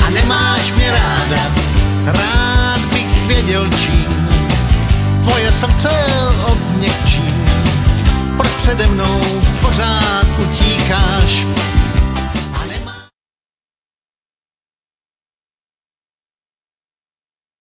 a nemáš mě ráda. Rád bych věděl čím tvoje srdce odměkčím. Proč přede mnou pořád utíkáš?